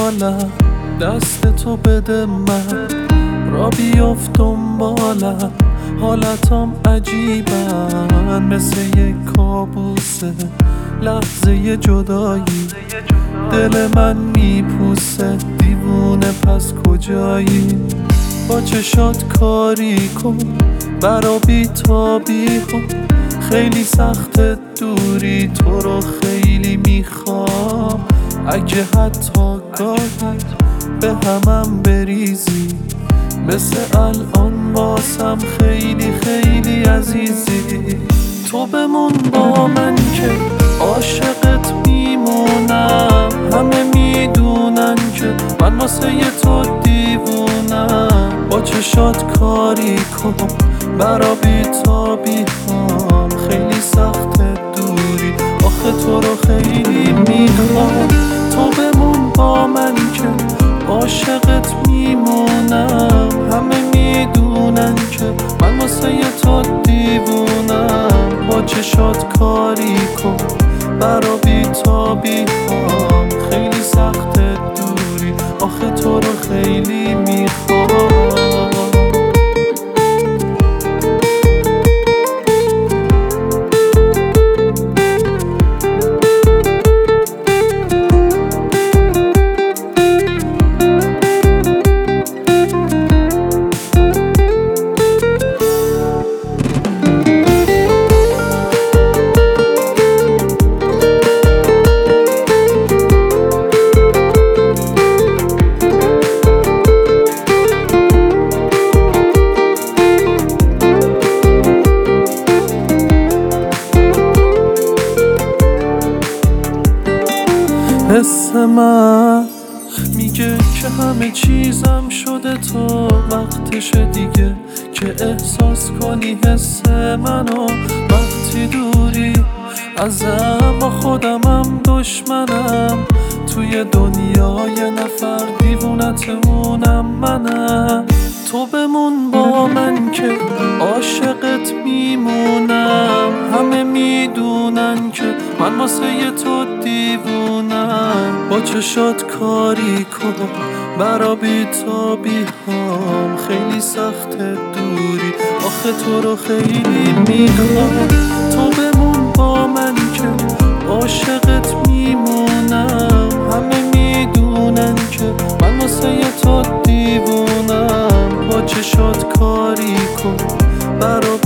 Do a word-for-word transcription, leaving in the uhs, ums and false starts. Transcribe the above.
خیالم، دست تو بده من را بیفت دنبالم. حالتام عجیبن مثل یک کابوسه، لحظه جدایی دل من میپوسه. دیوونه پس کجایی؟ با چشات کاری کن برا بیتابی ها. خیلی سخت دوری، تو رو خیلی میخوام. اگه حتی گاهی به همم بریزی، مثل الان واسم خیلی خیلی عزیزی. تو بمون با من که عاشقت میمونم. همه میدونن که من واسه تو دیوونم. با چشات کاری کن برا بیتابی هم. خیلی سخت دوری، آخه تو رو خیلی میخوام. تو بمون با من که عاشقت میمونم. همه میدونن که من واسه تو دیوونم. با چشات کاری کن برا بیتابی هم. خیلی سخت دوری، آخه تو رو خیلی میخوام. حس من میگه که همه چیزم شده، تو وقتشه دیگه که احساس کنی حس منو. وقتی دوری ازم با خودمم دشمنم، توی دنیا یه نفر دیوونت اونم منم. تو بمون با من که عاشقت میمونم. همه میدونن که من واسه تو دیوونم. با چشات کاری کن برا بیتابی هم. خیلی سخت دوری، آخه تو رو خیلی میخوام. تو بمون با من که عاشقت میمونم. همه میدونن که من واسه تو دیوونم. با چشات کاری کن برا